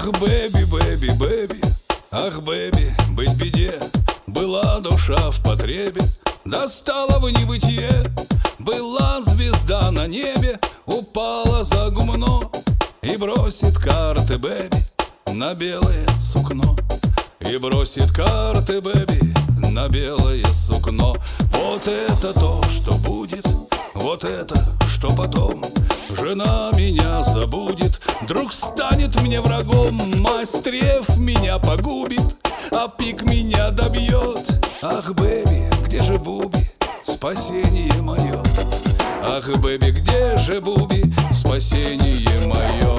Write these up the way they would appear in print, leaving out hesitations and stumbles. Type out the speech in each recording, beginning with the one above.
Ах, бэби, бэби, бэби, ах, бэби, быть беде. Была душа в потребе, достала в небытие. Была звезда на небе, упала за гумно и бросит карты, бэби, на белое сукно. И бросит карты, бэби, на белое сукно. Вот это то, что будет, вот это, что потом. Жена меня забудет, друг станет мне врагом. Мастрев меня погубит, а пик меня добьет. Ах, бэби, где же Буби, спасение мое? Ах, бэби, где же Буби, спасение мое?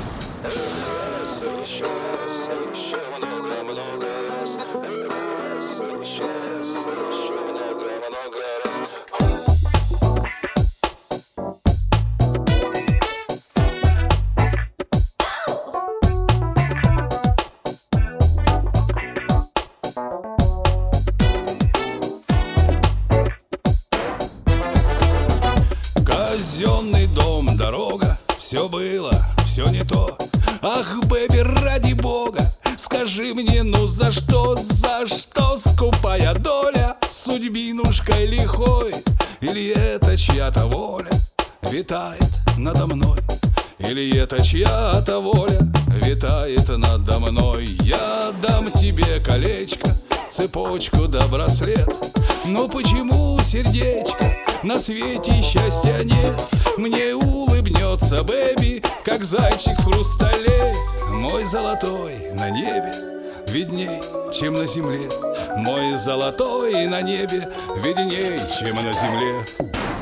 Казенный дом, дорога, все было, все не то. Ах, бэби, ради бога, скажи мне, ну за что скупая доля судьбинушкой лихой? Или это чья-то воля витает надо мной? Или это чья-то воля витает надо мной? Я дам тебе колечко, цепочку да браслет. Но почему, сердечко, на свете счастья нет? Мне улыбнется бэби, как зайчик в хрустале. Мой золотой на небе видней, чем на земле. Мой золотой на небе видней, чем на земле.